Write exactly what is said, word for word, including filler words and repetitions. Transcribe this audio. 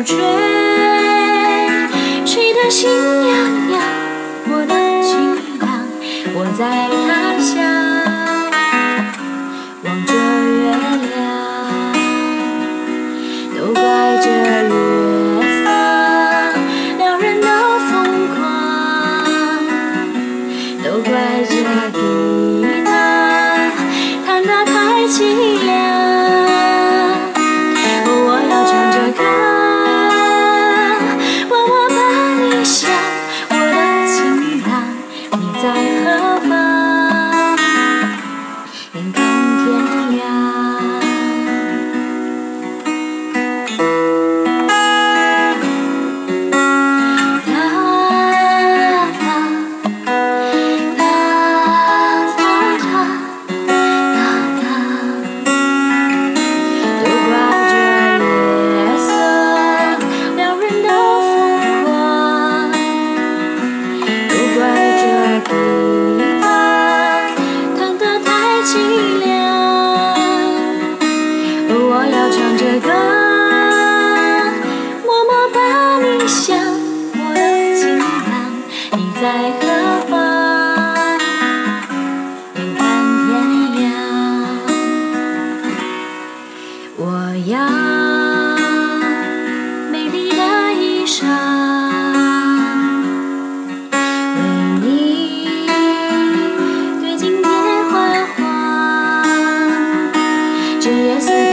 吹，吹得心痒痒。我的情郎，我在他乡望着月亮，都怪这月色撩人的疯狂，都怪这吉他弹得太凄凉。我要唱着歌，默默把你想，我的情郎，你在何方？眼看天涯。我要唱着歌，默默把你想，我的情郎，你在何方？眼看天涯。我要美丽的衣裳，为你对镜叠花黄，这夜色